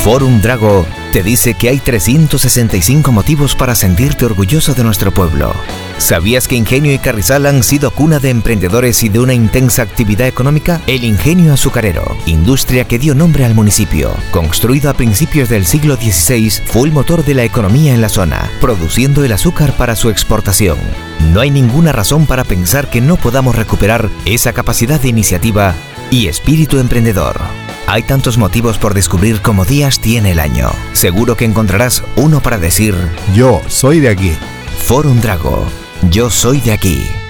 Forum Drago te dice que hay 365 motivos para sentirte orgulloso de nuestro pueblo. ¿Sabías que Ingenio y Carrizal han sido cuna de emprendedores y de una intensa actividad económica? El Ingenio Azucarero, industria que dio nombre al municipio, construido a principios del siglo XVI, fue el motor de la economía en la zona, produciendo el azúcar para su exportación. No hay ninguna razón para pensar que no podamos recuperar esa capacidad de iniciativa y espíritu emprendedor. Hay tantos motivos por descubrir como días tiene el año. Seguro que encontrarás uno para decir: yo soy de aquí. Forum Drago, yo soy de aquí.